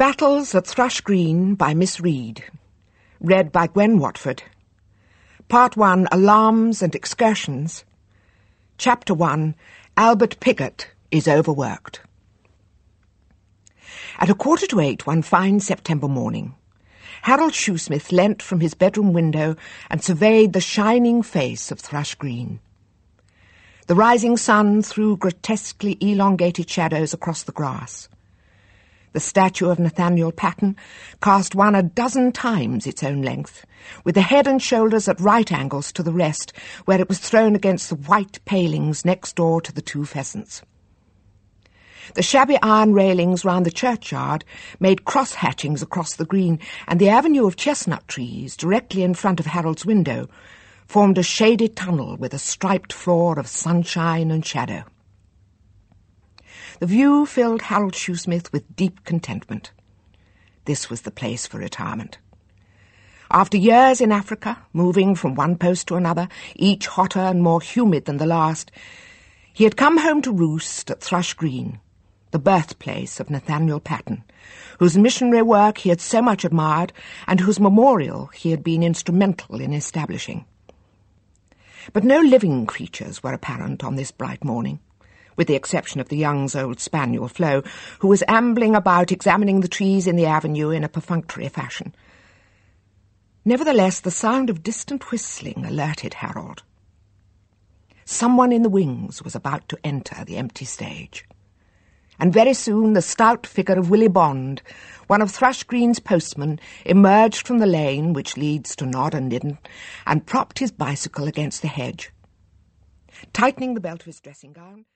Battles at Thrush Green by Miss Reed. Read by Gwen Watford. Part 1, Alarms and Excursions. Chapter 1, Albert Piggott is Overworked. At 7:45 one fine September morning, Harold Shoesmith leant from his bedroom window and surveyed the shining face of Thrush Green. The rising sun threw grotesquely elongated shadows across the grass. The statue of Nathaniel Patten cast one a dozen times its own length, with the head and shoulders at right angles to the rest, where it was thrown against the white palings next door to the two pheasants. The shabby iron railings round the churchyard made cross-hatchings across the green, and the avenue of chestnut trees directly in front of Harold's window formed a shaded tunnel with a striped floor of sunshine and shadow. The view filled Harold Shoesmith with deep contentment. This was the place for retirement. After years in Africa, moving from one post to another, each hotter and more humid than the last, he had come home to roost at Thrush Green, the birthplace of Nathaniel Patten, whose missionary work he had so much admired and whose memorial he had been instrumental in establishing. But no living creatures were apparent on this bright morning, with the exception of the young's old spaniel, Flo, who was ambling about examining the trees in the avenue in a perfunctory fashion. Nevertheless, the sound of distant whistling alerted Harold. Someone in the wings was about to enter the empty stage. And very soon the stout figure of Willie Bond, one of Thrush Green's postmen, emerged from the lane which leads to Nod and Nidden and propped his bicycle against the hedge. Tightening the belt of his dressing gown,